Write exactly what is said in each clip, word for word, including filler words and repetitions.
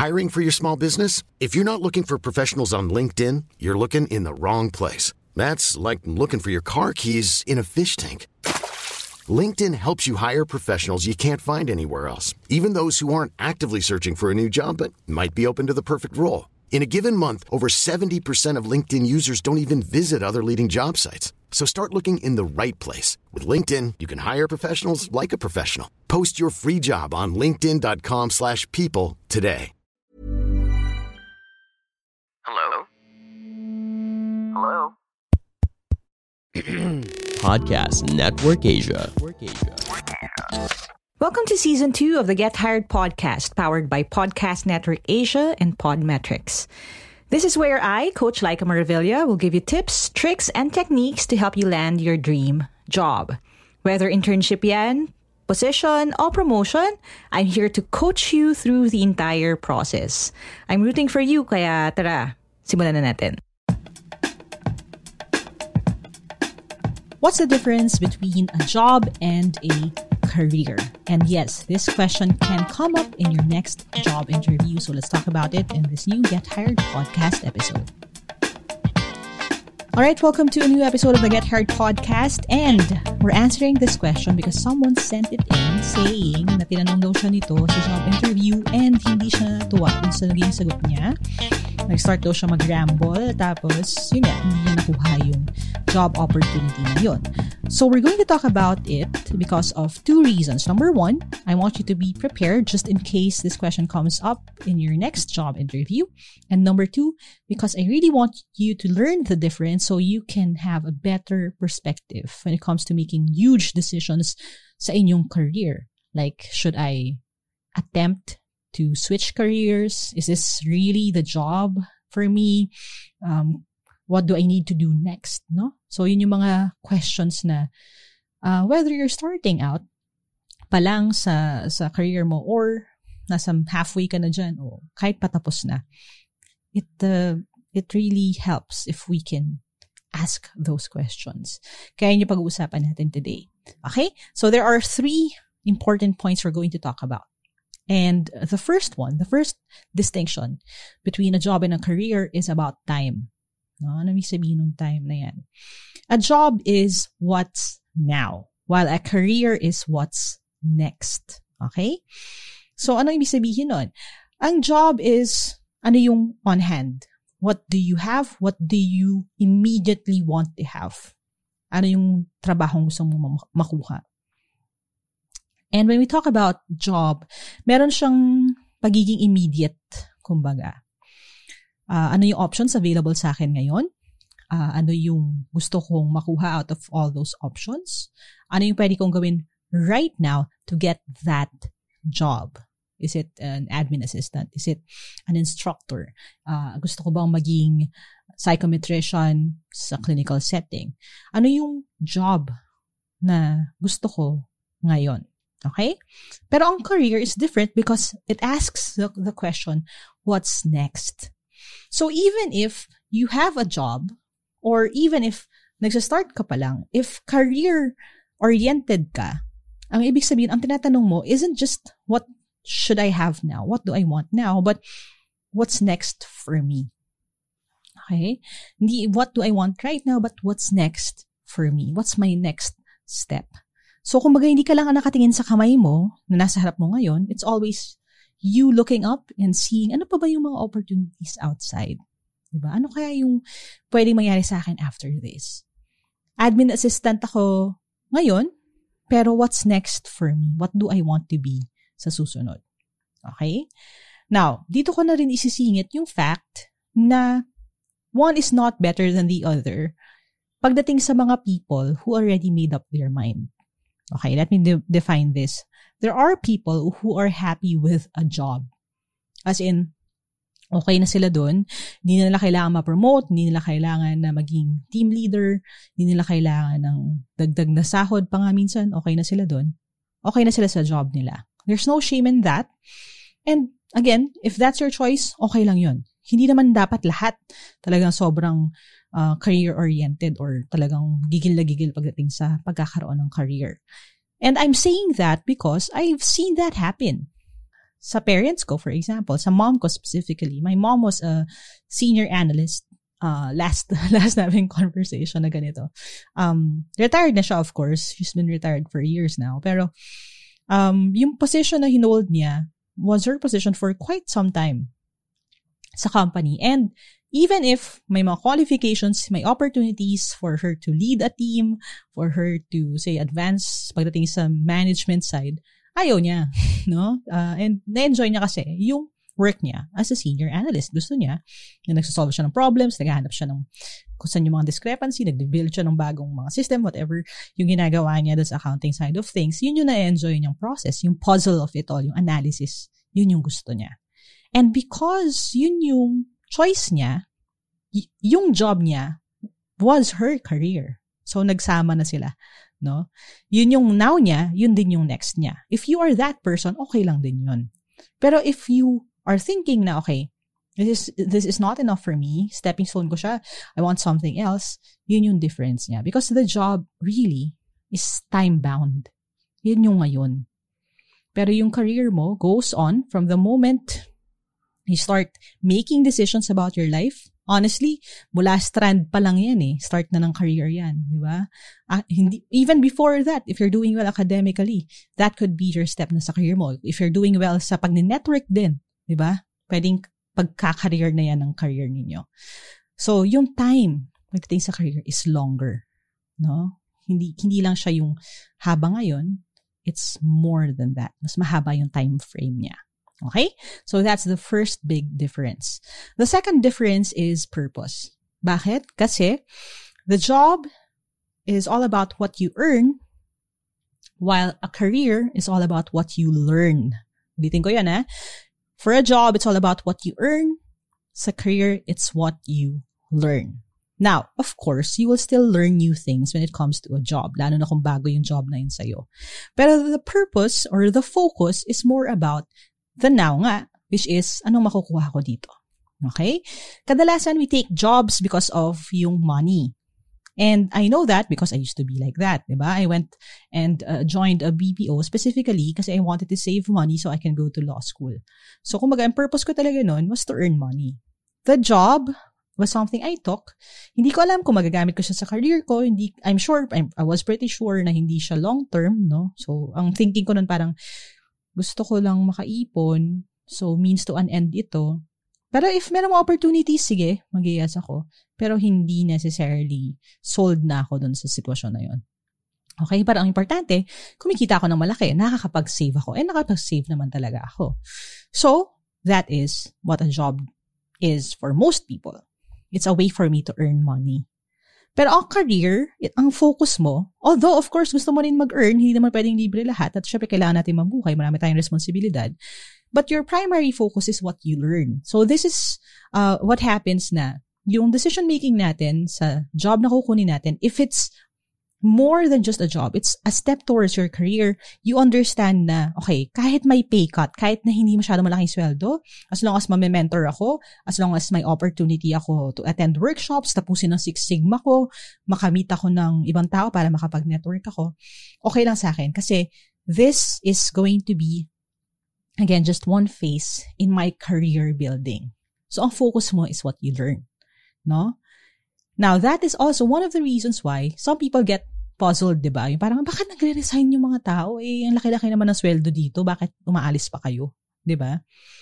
Hiring for your small business? If you're not looking for professionals on LinkedIn, you're looking in the wrong place. That's like looking for your car keys in a fish tank. LinkedIn helps you hire professionals you can't find anywhere else, even those who aren't actively searching for a new job but might be open to the perfect role. In a given month, over seventy percent of LinkedIn users don't even visit other leading job sites. So start looking in the right place. With LinkedIn, you can hire professionals like a professional. Post your free job on linkedin.com slash people today. Hello? Hello? Podcast Network Asia. Welcome to Season two of the Get Hired podcast, powered by Podcast Network Asia and Podmetrics. This is where I, Coach Laika Maravilla, will give you tips, tricks, and techniques to help you land your dream job. Whether internship yan, position, or promotion, I'm here to coach you through the entire process. I'm rooting for you, kaya tara, simulan na natin. What's the difference between a job and a career? And yes, this question can come up in your next job interview. So let's talk about it in this new Get Hired podcast episode. All right, welcome to a new episode of the Get Hired podcast. And we're answering this question because someone sent it in saying na tinanong daw siya nito sa job interview and hindi siya natuwa dun sa naging sagot niya. Nag-start daw siya mag-ramble, tapos yun nga, hindi niya nakuha yung job opportunity na yun. So we're going to talk about it because of two reasons. Number one, I want you to be prepared just in case this question comes up in your next job interview. And number two, because I really want you to learn the difference so you can have a better perspective when it comes to making huge decisions sa inyong career. Like, should I attempt to switch careers? Is this really the job for me? Um, what do I need to do next? No? So, yun yung mga questions na uh, whether you're starting out pa lang sa, sa career mo or nasa halfway ka na dyan o kahit patapos na, it, uh, it really helps if we can ask those questions. Kaya yung pag-uusapan natin today. Okay? So, there are three important points we're going to talk about. And the first one, the first distinction between a job and a career is about time. No? Ano ibig sabihin ng time na yan? A job is what's now, while a career is what's next. Okay? So, ano ibig sabihin nun? Ang job is, ano yung on hand? What do you have? What do you immediately want to have? Ano yung trabahong gusto mo makuha? And when we talk about job, meron siyang pagiging immediate, kumbaga. Uh, ano yung options available sa akin ngayon? Uh, ano yung gusto kong makuha out of all those options? Ano yung pwede kong gawin right now to get that job? Is it an admin assistant? Is it an instructor? Uh, gusto ko bang maging psychometrician sa clinical setting? Ano yung job na gusto ko ngayon? Okay? Pero ang career is different because it asks the, the question, what's next? So even if you have a job, or even if nagsastart ka pa lang, if career-oriented ka, ang ibig sabihin, ang tinatanong mo isn't just what should I have now? What do I want now? But what's next for me? Okay? Hindi what do I want right now, but what's next for me? What's my next step? So, kung baga hindi ka lang nakatingin sa kamay mo na nasa harap mo ngayon, it's always you looking up and seeing ano pa ba yung mga opportunities outside. Diba? Ano kaya yung pwedeng mangyari sa akin after this? Admin assistant ako ngayon, pero what's next for me? What do I want to be sa susunod? Okay? Now, dito ko na rin isisingit yung fact na one is not better than the other pagdating sa mga people who already made up their mind. Okay, let me de- define this. There are people who are happy with a job. As in, okay na sila dun. Hindi nila kailangan ma-promote, hindi nila kailangan na maging team leader, hindi nila kailangan ng dagdag na sahod pa nga minsan, okay na sila dun. Okay na sila sa job nila. There's no shame in that. And again, if that's your choice, okay lang yun. Hindi naman dapat lahat talagang sobrang Uh, career-oriented or talagang gigil na gigil pagdating sa pagkakaroon ng career. And I'm saying that because I've seen that happen. sa parents ko, for example, sa mom ko specifically, my mom was a senior analyst. Uh, last last namin conversation na ganito. Um, retired na siya, of course. She's been retired for years now. Pero um, yung position na hinold niya was her position for quite some time sa company. And even if may mga qualifications, may opportunities for her to lead a team, for her to, say, advance pagdating sa management side, ayaw niya, no? Uh, and na-enjoy niya kasi yung work niya as a senior analyst. Gusto niya na nagsasolve siya ng problems, naghahanap siya ng kung saan yung mga discrepancy, nag-build siya ng bagong mga system, whatever yung ginagawa niya sa accounting side of things, yun yung na-enjoy niyang process, yung puzzle of it all, yung analysis, yun yung gusto niya. And because yun yung choice niya, y- yung job niya was her career. So, nagsama na sila. No? Yun yung now niya, yun din yung next niya. If you are that person, okay lang din yun. Pero if you are thinking na, okay, this is, this is not enough for me, stepping stone ko siya, I want something else, yun yung difference niya. Because the job really is time-bound. Yun yung ngayon. Pero yung career mo goes on from the moment you start making decisions about your life. Honestly, mula strand pa lang yan eh. Start na ng career yan, di ba? Ah, hindi, even before that, if you're doing well academically, that could be your step na sa career mo. If you're doing well sa pag-network din, di ba? Pwedeng pagka-career na yan ng career ninyo. So, yung time pagdating sa career is longer. No? Hindi, hindi lang siya yung haba ngayon, it's more than that. Mas mahaba yung time frame niya. Okay? So that's the first big difference. The second difference is purpose. Bakit? Kasi the job is all about what you earn, while a career is all about what you learn. Ulitin ko yan, eh? For a job, it's all about what you earn. Sa career, it's what you learn. Now, of course, you will still learn new things when it comes to a job, lalo na kung bago yung job na yun sa'yo. Pero the purpose or the focus is more about the now nga, which is, anong makukuha ko dito? Okay? Kadalasan, we take jobs because of yung money. And I know that because I used to be like that, diba? I went and uh, joined a B P O specifically kasi I wanted to save money so I can go to law school. So, kumbaga, ang purpose ko talaga nun was to earn money. The job was something I took. Hindi ko alam kung magagamit ko siya sa career ko. Hindi, I'm sure, I'm, I was pretty sure na hindi siya long-term, no? So, ang thinking ko nun parang, gusto ko lang makaipon, so means to an end ito. Pero if meron mga opportunities, sige, mag-i-yes ako. Pero hindi necessarily sold na ako dun sa sitwasyon na yun. Okay, parang ang importante, kumikita ako ng malaki, nakakapag-save ako, and nakapag-save naman talaga ako. So, that is what a job is for most people. It's a way for me to earn money. Pero ang career, it, ang focus mo, although of course gusto mo rin mag-earn, hindi naman pwedeng libre lahat, at syempre kailangan natin mabuhay, marami tayong responsibilidad, but your primary focus is what you learn. So this is uh, what happens na, yung decision-making natin sa job na kukunin natin, if it's more than just a job, it's a step towards your career, you understand na, okay, kahit may pay cut, kahit na hindi masyado malaking sweldo, as long as ma-mentor ako, as long as may opportunity ako to attend workshops, tapusin ng Six Sigma ko, makamit ako ng ibang tao para makapag-network ako, okay lang sa akin. Kasi this is going to be, again, just one phase in my career building. So ang focus mo is what you learn. No? Now, that is also one of the reasons why some people get puzzled, diba? Yung parang, bakit nagre-resign yung mga tao? Eh, ang laki-laki naman ng sweldo dito. Bakit umaalis pa kayo? Diba?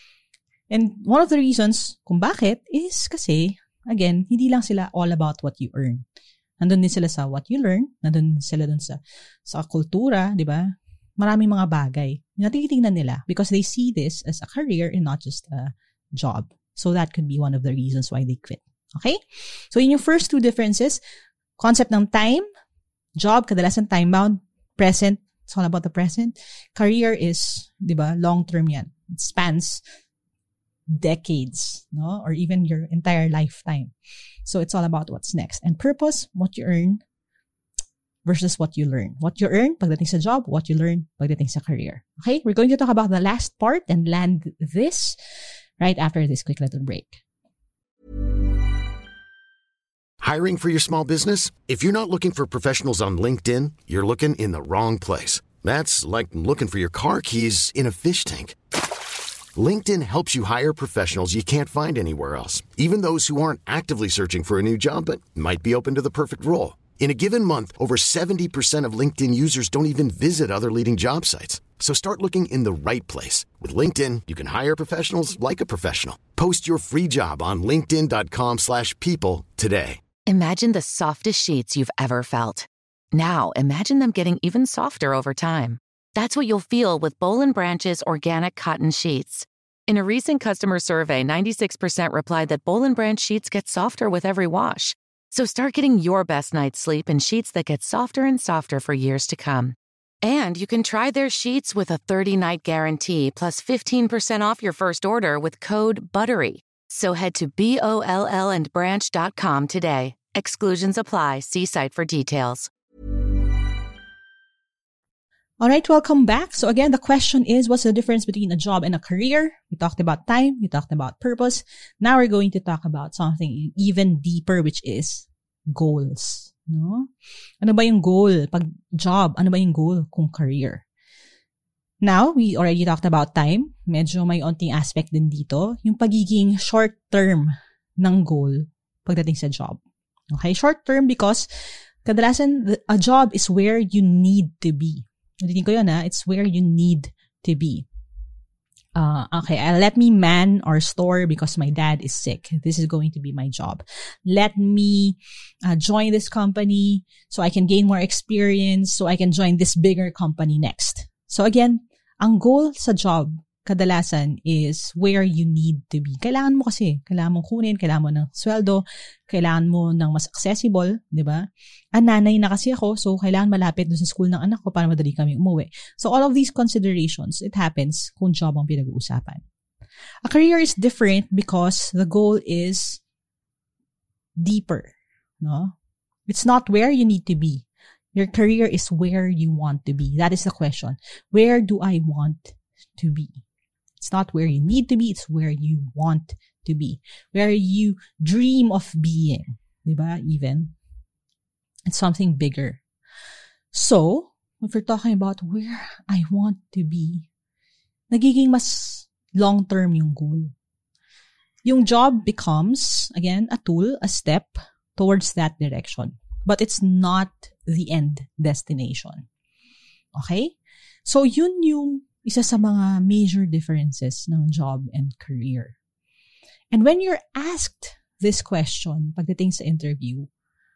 And one of the reasons kung bakit is kasi, again, hindi lang sila all about what you earn. Nandun din sila sa what you learn. Nandun sila dun sa, sa kultura, diba? Maraming mga bagay. Natitingnan nila because they see this as a career and not just a job. So that could be one of the reasons why they quit. Okay? So, in your first two differences, concept ng time, job, kadalasan time-bound, present, it's all about the present. Career is, di ba, long-term yan. It spans decades, no? Or even your entire lifetime. So, it's all about what's next. And purpose, what you earn versus what you learn. What you earn, pagdating sa job, what you learn, pagdating sa career. Okay? We're going to talk about the last part and land this right after this quick little break. Hiring for your small business? If you're not looking for professionals on LinkedIn, you're looking in the wrong place. That's like looking for your car keys in a fish tank. LinkedIn helps you hire professionals you can't find anywhere else, even those who aren't actively searching for a new job but might be open to the perfect role. In a given month, over seventy percent of LinkedIn users don't even visit other leading job sites. So start looking in the right place. With LinkedIn, you can hire professionals like a professional. Post your free job on linkedin.com slash people today. Imagine the softest sheets you've ever felt. Now, imagine them getting even softer over time. That's what you'll feel with Boll and Branch's organic cotton sheets. In a recent customer survey, ninety-six percent replied that Boll and Branch sheets get softer with every wash. So start getting your best night's sleep in sheets that get softer and softer for years to come. And you can try their sheets with a thirty-night guarantee plus fifteen percent off your first order with code BUTTERY. So head to B O L L and branch dot com today. Exclusions apply. See site for details. All right, welcome back. So again, the question is, what's the difference between a job and a career? We talked about time. We talked about purpose. Now we're going to talk about something even deeper, which is goals. No? Ano ba yung goal? Pag job, ano ba yung goal kung career? Now, we already talked about time. Medyo may onting aspect din dito. Yung pagiging short term ng goal pagdating sa job. Okay, short term because kadalasan a job is where you need to be. Hindi ko yun, ha? It's where you need to be. Uh, okay, uh, let me man our store because my dad is sick. This is going to be my job. Let me uh, join this company so I can gain more experience, so I can join this bigger company next. So again, ang goal sa job, kadalasan, is where you need to be. Kailangan mo kasi. Kailangan mong kunin, kailangan mo ng sweldo, kailangan mo ng mas accessible, di ba? Ang nanay na kasi ako, so kailangan malapit doon sa school ng anak ko para madali kami umuwi. So all of these considerations, it happens kung job ang pinag-uusapan. A career is different because the goal is deeper. No? It's not where you need to be. Your career is where you want to be. That is the question. Where do I want to be? It's not where you need to be, it's where you want to be. Where you dream of being. Diba? Even. It's something bigger. So, if we're talking about where I want to be, nagiging mas long-term yung goal. Yung job becomes, again, a tool, a step towards that direction. But it's not the end destination. Okay? So, yun yung isa sa mga major differences ng job and career. And when you're asked this question pagdating sa interview,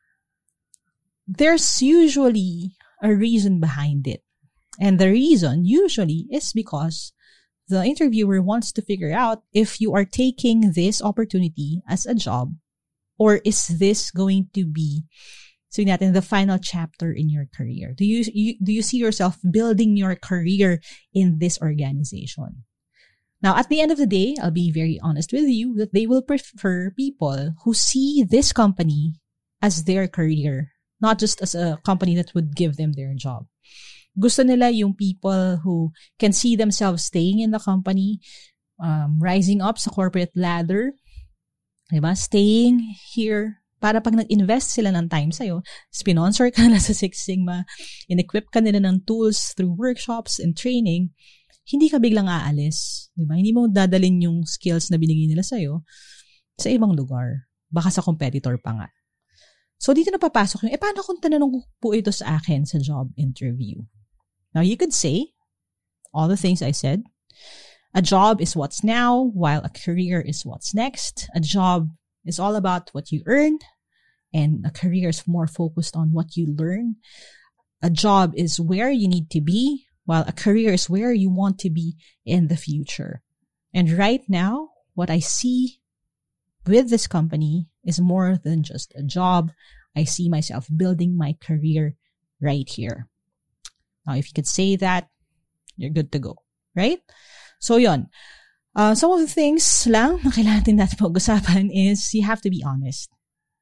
there's usually a reason behind it. And the reason usually is because the interviewer wants to figure out if you are taking this opportunity as a job or is this going to be, so natin, the final chapter in your career. Do you, you do you see yourself building your career in this organization? Now, at the end of the day, I'll be very honest with you that they will prefer people who see this company as their career, not just as a company that would give them their job. Gusto nila yung people who can see themselves staying in the company, um, rising up sa corporate ladder, diba? Staying here. Para pag nag-invest sila ng time sa'yo, sponsor ka nila sa Six Sigma, in-equip ka nila ng tools through workshops and training, hindi ka biglang aalis. Diba? Hindi mo dadalhin yung skills na binigay nila sa'yo sa ibang lugar. Baka sa competitor pa nga. So, dito na papasok yung, eh, paano kung tanong po ito sa akin sa job interview? Now, you could say all the things I said. A job is what's now, while a career is what's next. A job is all about what you earn, and a career is more focused on what you learn. A job is where you need to be, while a career is where you want to be in the future. And right now, what I see with this company is more than just a job. I see myself building my career right here. Now, if you could say that, you're good to go, right? So, yun. Uh, some of the things lang na kailangan natin pag-usapan is you have to be honest.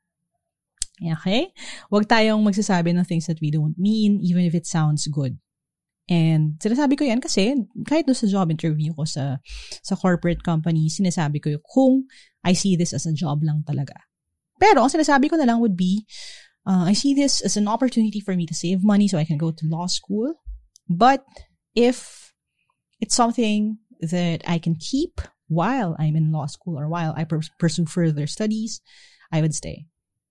Okay? Huwag tayong magsasabi ng things that we don't mean, even if it sounds good. And sinasabi ko yan kasi kahit doon sa job interview ko sa sa corporate company, sinasabi ko yung kung I see this as a job lang talaga. Pero ang sinasabi ko na lang would be, uh, I see this as an opportunity for me to save money so I can go to law school. But if it's something that I can keep while I'm in law school or while I pr- pursue further studies, I would stay.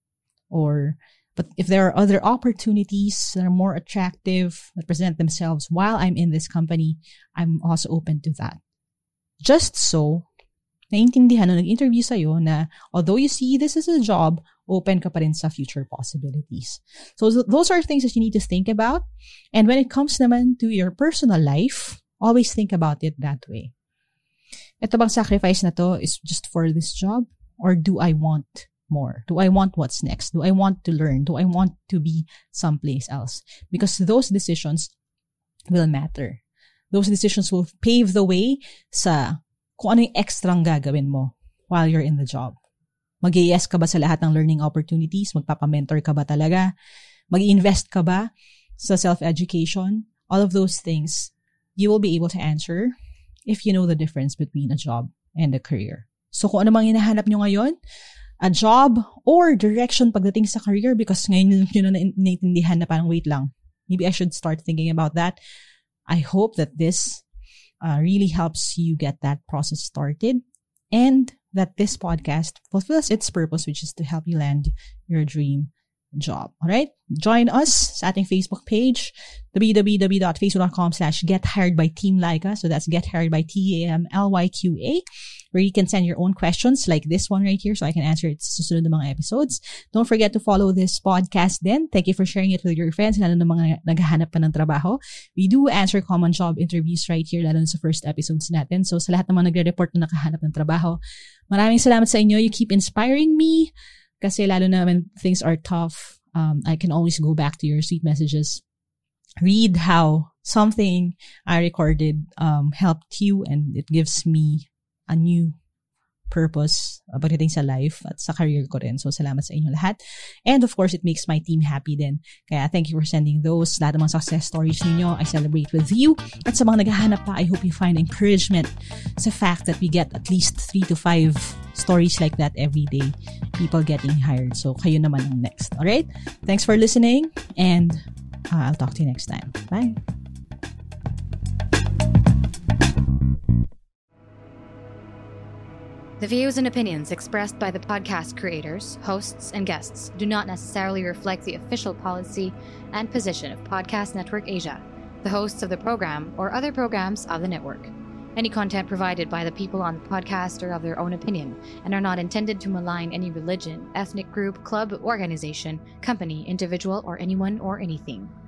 Or, but if there are other opportunities that are more attractive, that present themselves while I'm in this company, I'm also open to that. Just so, naiintindihan nung nag-interview sa'yo na although you see this as a job, open ka pa rin sa future possibilities. So th- those are things that you need to think about. And when it comes naman to your personal life, always think about it that way. Ito bang sacrifice na to is just for this job? Or do I want more? Do I want what's next? Do I want to learn? Do I want to be someplace else? Because those decisions will matter. Those decisions will pave the way sa kung ano yung extrang gagawin mo while you're in the job. Mag-yes ka ba sa lahat ng learning opportunities? Magpapamentor ka ba talaga? Mag-invest ka ba sa self-education? All of those things, you will be able to answer if you know the difference between a job and a career. So kung ano mang hinahanap nyo ngayon, a job or direction pagdating sa career, because ngayon yun na naiintindihan na parang wait lang. Maybe I should start thinking about that. I hope that this uh, really helps you get that process started and that this podcast fulfills its purpose, which is to help you land your dream job. All right? Join us sa ating Facebook page, www.facebook.com slash get hired by Team Laika. So that's get hired by T A M L Y Q A, where you can send your own questions like this one right here so I can answer it sa susunod na mga episodes. Don't forget to follow this podcast then. Thank you for sharing it with your friends, lalo na mga naghahanap pa ng trabaho. We do answer common job interviews right here, lalo na sa first episodes natin. So sa lahat ng mga nagre-report na nakahanap ng trabaho, maraming salamat sa inyo. You keep inspiring me kasi lalo na when things are tough, um, I can always go back to your sweet messages. Read how something I recorded um, helped you, and it gives me a new purpose pagdating sa life at sa career ko rin. So, salamat sa inyo lahat. And of course, it makes my team happy din. Kaya thank you for sending those. Lahat ng mga success stories ninyo, I celebrate with you. At sa mga naghahanap pa, I hope you find encouragement sa fact that we get at least three to five stories like that every day. People getting hired. So, kayo naman ang next. Alright? Thanks for listening, and uh, I'll talk to you next time. Bye! The views and opinions expressed by the podcast creators, hosts, and guests do not necessarily reflect the official policy and position of Podcast Network Asia, the hosts of the program, or other programs of the network. Any content provided by the people on the podcast are of their own opinion and are not intended to malign any religion, ethnic group, club, organization, company, individual, or anyone or anything.